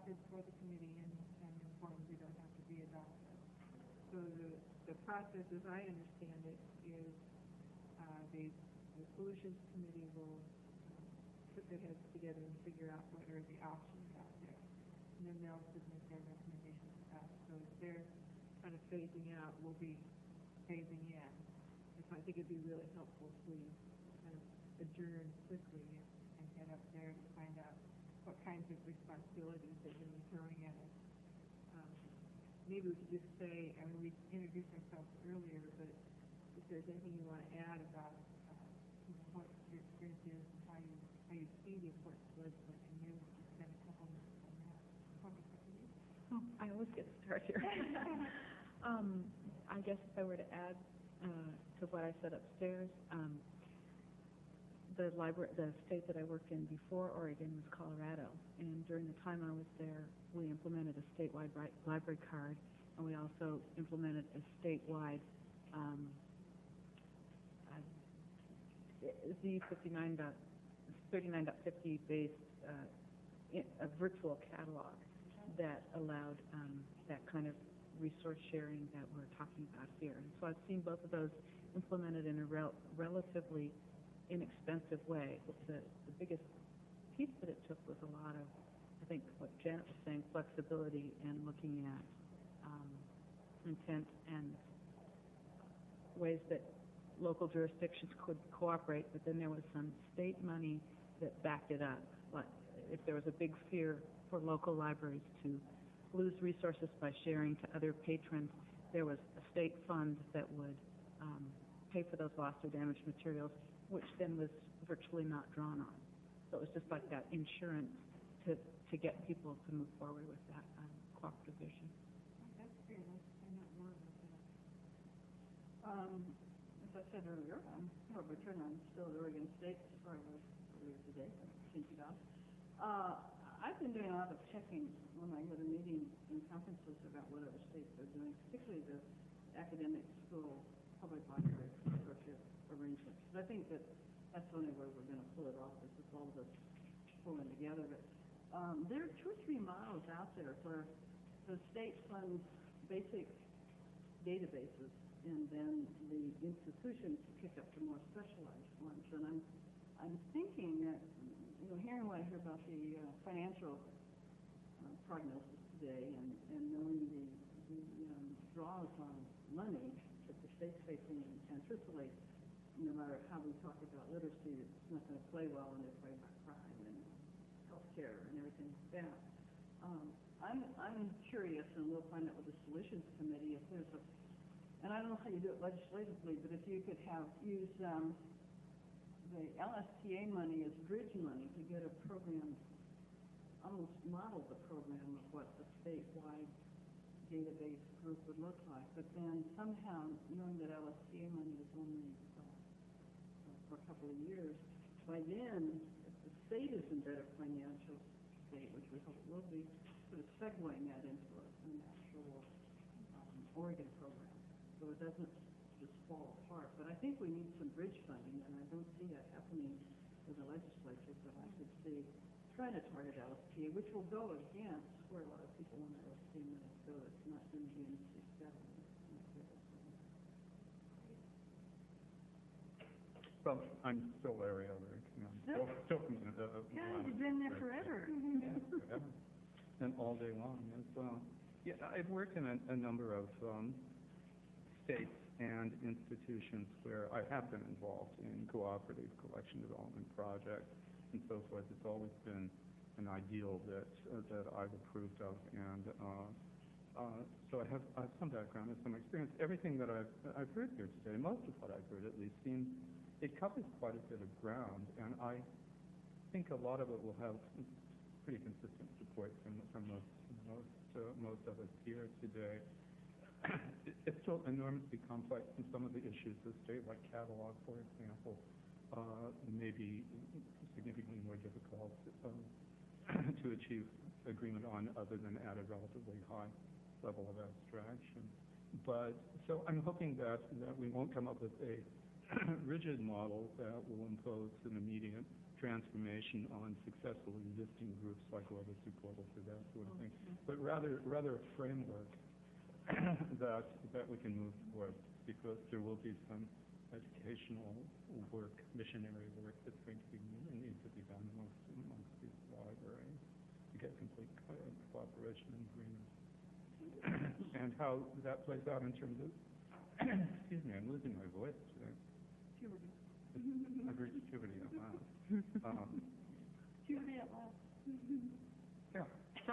adopted for the committee and informed they don't have to be adopted. So the process, as I understand it, is the solutions committee will put their heads together and figure out what are the options out there. And then they'll submit their recommendations to us. So if they're kind of phasing out, we'll be phasing in. And so I think it'd be really helpful if we kind of adjourn quickly and get up there to find out what kinds of responsibilities they're going to be throwing at us. Maybe we could just say, I mean, we introduced ourselves earlier, but if there's anything you want to add about what your experience is and how you see the importance of legislation, maybe we could spend a couple minutes on that. Oh, I always get to start here. I guess if I were to add to what I said upstairs, the state that I worked in before Oregon was Colorado, and during the time I was there, we implemented a statewide library card, and we also implemented a statewide Z39.50 based a virtual catalog that allowed that kind of resource sharing that we're talking about here. And so I've seen both of those implemented in a relatively inexpensive way. The biggest piece that it took was a lot of, I think what Janet was saying, flexibility and looking at intent and ways that local jurisdictions could cooperate, but then there was some state money that backed it up. Like if there was a big fear for local libraries to lose resources by sharing to other patrons, there was a state fund that would pay for those lost or damaged materials, which then was virtually not drawn on. So it was just like that insurance to get people to move forward with that cooperative vision. That's great. I know more about that. As I said earlier, I'm Barbara Turner. I'm still at Oregon State as far as earlier today. I've been doing a lot of checking when I go to meetings and conferences about what other states are doing, particularly the academic school public library consortium arrangements. But I think that's the only way we're going to pull it off, is with all of us pulling together. But there are 2 or 3 models out there where the state funds basic databases, and then the institutions pick up the more specialized ones. And I'm thinking that, hearing what I hear about the financial prognosis today, and knowing the draws on money that the state's facing, and truthfully, no matter how we talk about literacy, it's not going to play well when they're talking about crime and healthcare and everything like that. I'm curious, and we'll find out with the Solutions Committee, if there's and I don't know how you do it legislatively, but if you could use the LSTA money as bridge money to get a program, almost model the program of what the statewide database group would look like. But then somehow, knowing that LSTA money is only for a couple of years, by then, if the state is in better financial state, which we hope it will be, sort of segueing that into an actual Oregon program, so it doesn't just fall apart. But I think we need some bridge funding, and I don't see that happening with the legislature. But I could see trying to target LSTA, which will go against where a lot of people want LSTA money to go. It's not going to be in the state government. Well, I'm still Larry Elric. Still from yeah, you've been there forever. Yeah, forever. And all day long as well. Yeah, I've worked in a number of states and institutions where I have been involved in cooperative collection development projects and so forth. It's always been an ideal that I've approved of, and so I have some background and some experience. Everything that I've heard here today, most of what I've heard at least, seems it covers quite a bit of ground, and I think a lot of it will have pretty consistent support from most of us here today. It's still enormously complex, and some of the issues of state, like catalog, for example, may be significantly more difficult to achieve agreement on, other than at a relatively high level of abstraction. But so I'm hoping that we won't come up with a rigid model that will impose an immediate transformation on successful existing groups like Orbis or Portal for that sort of thing. but rather a framework that we can move towards, because there will be some educational work, missionary work that's going to need to be done amongst these libraries to get complete cooperation and agreement. And how that plays out in terms of, excuse me, I'm losing my voice today. Puberty. I've reached puberty at last. Puberty at last. Yeah.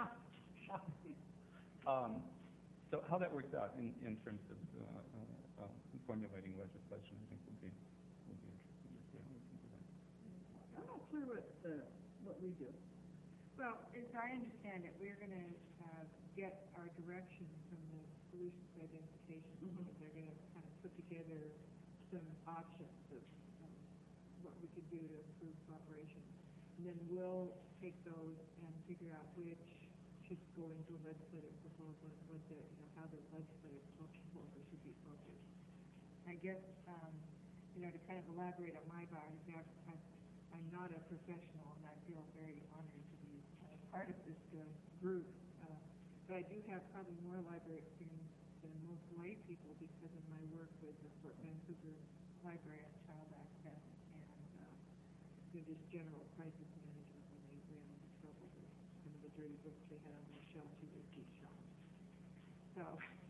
So how that works out in terms of formulating legislation, I think will be interesting to see how we can do that. I'm not clear what we do. Well, as I understand it, we're gonna, get our direction from the solutions identification. They're gonna kind of put together some options of what we could do to improve cooperation. And then we'll take those and figure out which should go into a legislative proposal and what the, how the legislative proposal should be focused. I guess, to kind of elaborate on my biography, I'm not a professional, and I feel very honored to be part of this group. But I do have probably more library experience than most lay people because of my work with the Fort Vancouver Library on Child Access and just general crisis management when they ran into trouble with some of the dirty books they had on their shelf to their teach shelves. So,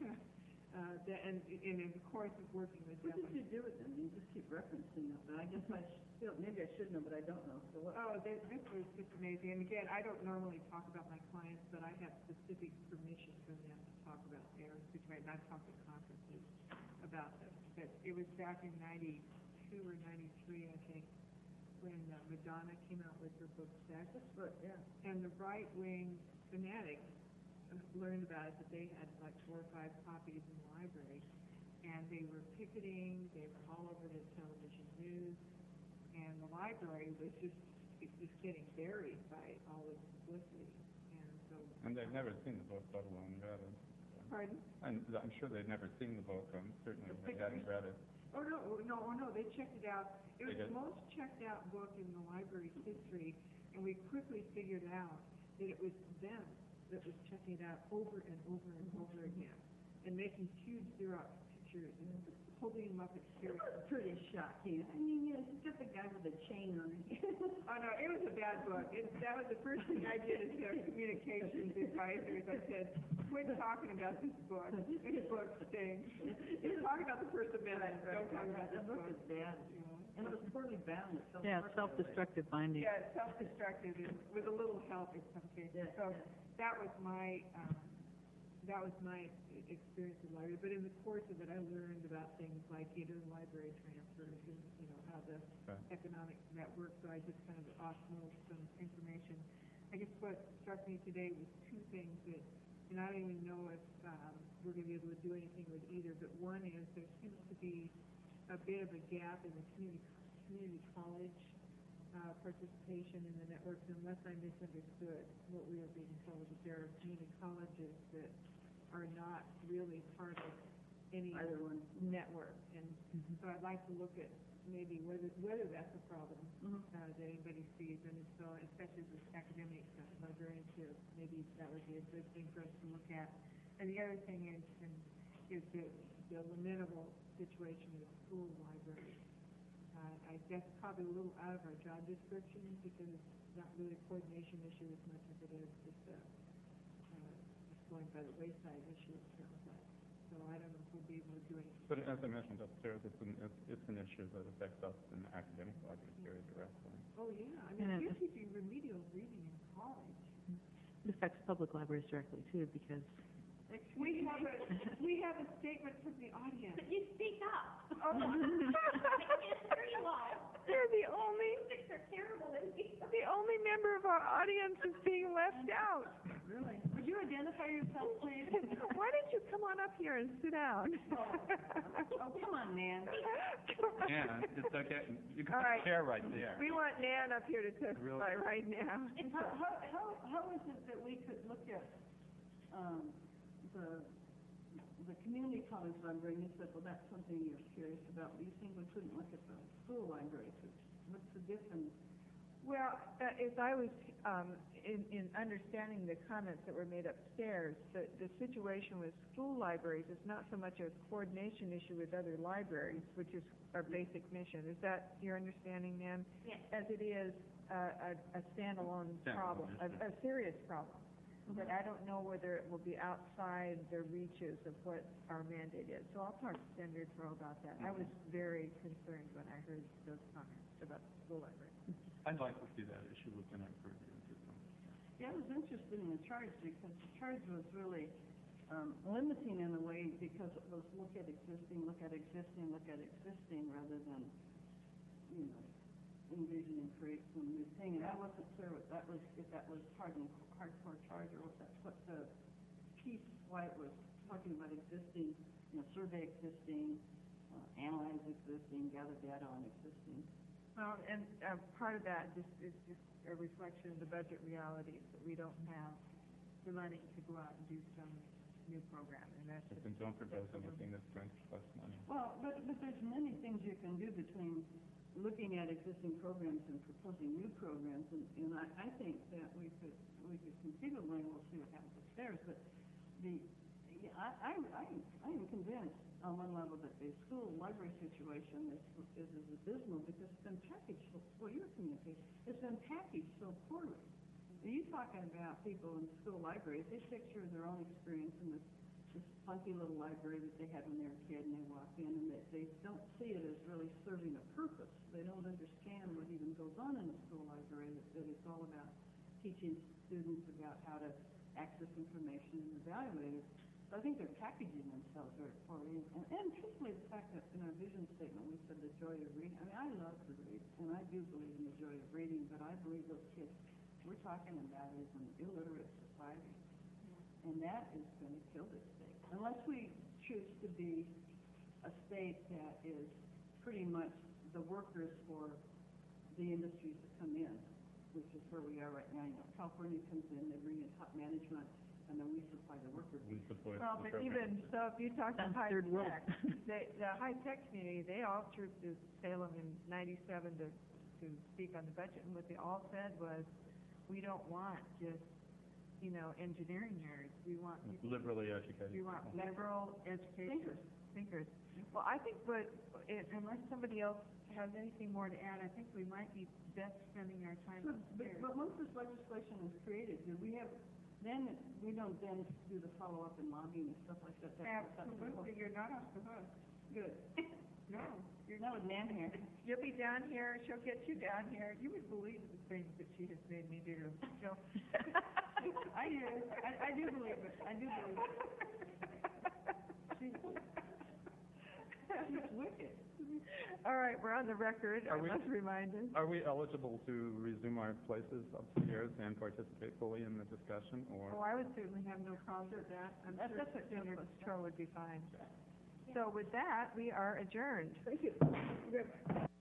and in the course of working with them. What did you do with them? You just keep referencing them, but I guess maybe I should know, but I don't know. So what? Oh, this was just amazing. And again, I don't normally talk about my clients, but I have specific permission from them to talk about their situation. I've talked at conferences about them. But it was back in 92 or 93, I think, when Madonna came out with her book Sex. Yeah. And the right-wing fanatics learned about it, that they had like 4 or 5 copies in the library. And they were picketing, they were all over the television news, and the library was just getting buried by all this publicity. And so... And they've never seen the book, let alone read it. Pardon? I'm sure they've never seen the book, certainly they hadn't read it. Oh, no, they checked it out. It was the most checked out book in the library's history, and we quickly figured out that it was them that was checking it out over and over and over again, and making huge Xerox pictures and holding them up at Sears. Pretty shocking. I mean, he's got the guy with a chain on it. Oh, no, it was a bad book. That was the first thing I did as their communications advisors. I said, quit talking about this book. This book stinks. You're talking about the First Amendment. Don't talk about this book. Is bad. And it was poorly bound. Yeah, self-destructive binding. Yeah, it's self-destructive with a little help in some cases. So that was my experience in the library. But in the course of it, I learned about things like interlibrary transfers and how the economics of that works. So I just kind of osmosed some information. I guess what struck me today was 2 things that, and I don't even know if we're going to be able to do anything with either. But one is there seems to be a bit of a gap in the community college participation in the networks, unless I misunderstood what we were being told, that there are community colleges that are not really part of any Either one. network. And so I'd like to look at maybe whether that's a problem that anybody sees, and if so, especially with academic librarians, maybe that would be a good thing for us to look at. And the other thing is the lamentable situation with school libraries. That's probably a little out of our job description because it's not really a coordination issue as much as it is just going by the wayside issue, it sounds like. So I don't know if we'll be able to do anything. But as I mentioned upstairs, it's an issue that affects us in the academic libraries very directly. Oh, yeah. I mean, you're teaching remedial reading in college. It affects public libraries directly, too, because... We have a statement from the audience. But you speak up. Oh. I can't hear you all. They're the only... They're terrible, isn't it? The only member of our audience is being left out. Really? Would you identify yourself, please? Why don't you come on up here and sit down? Oh, come on, Nan. And it's okay, you All got right. a chair right there. We want Nan up here to testify right now. How is it that we could look at the community college library, and you said, well, that's something you're curious about, but you think we couldn't look at the school library? What's the difference? Well, as I was, in understanding the comments that were made upstairs, the situation with school libraries is not so much a coordination issue with other libraries, which is our basic mission. Is that your understanding, ma'am? Yes. As it is a standalone problem, a serious problem. But I don't know whether it will be outside the reaches of what our mandate is. So I'll talk to Senator Crowe about that. I was very concerned when I heard those comments about the school library. I'd like to see that issue within our purview system. Yeah, I was interested in the charge because the charge was really limiting in a way because it was look at existing rather than, you know, envision and create some new thing. And I wasn't clear what that was, if that was hardcore charge or what that's what the piece, why it was talking about existing, you know, survey existing, analyze existing, gather data on existing. Well, and part of that is just a reflection of the budget realities, that we don't have the money to go out and do some new program, and that's just... And don't propose anything that's going to cost money. Well, but there's many things you can do between looking at existing programs and proposing new programs, and I think that we could conceivably, and we'll see what happens upstairs, but I am convinced on one level that the school library situation is abysmal because it's been packaged so, well, your communication, it's been packaged so poorly. You talking about people in school libraries, they picture their own experience in this funky little library that they had when they were a kid, and they walk in, and they don't see it as really serving a purpose. They don't understand what even goes on in a school library, that it's all about teaching students about how to access information and evaluate it. So I think they're packaging themselves very poorly. And truthfully, the fact that in our vision statement we said the joy of reading, I mean, I love to read, and I do believe in the joy of reading, but I believe those kids we're talking about is an illiterate society. And that is going to kill this state. Unless we choose to be a state that is pretty much the workers for the industries that come in, which is where we are right now. You know, California comes in, they bring in top management, and then we supply the workers. We support Well, the but program. even, so if you talk to That's high third world. tech, the high-tech community, they all trooped to Salem in '97 to speak on the budget, and what they all said was, we don't want just, you know, engineering nerds. We want people, Liberally educated. we want people. liberal educators, thinkers. Well, I think unless somebody else has anything more to add, I think we might be best spending our time upstairs. But once this legislation is created, we don't then do the follow-up and lobbying and stuff like that. Absolutely, you're not off the hook. Good. No, You're not with Nan here. you'll be down here, she'll get you down here. You would believe the things that she has made me do. So, I do. I do believe it. I do believe it. She's wicked. all right, we're on the record, I Are we- must remind us. Are we eligible to resume our places upstairs and participate fully in the discussion, Oh, or? I would certainly have no problem with that. I'm sure That's what Senator Jim was- Crowe would be fine. So with that, we are adjourned. Thank you.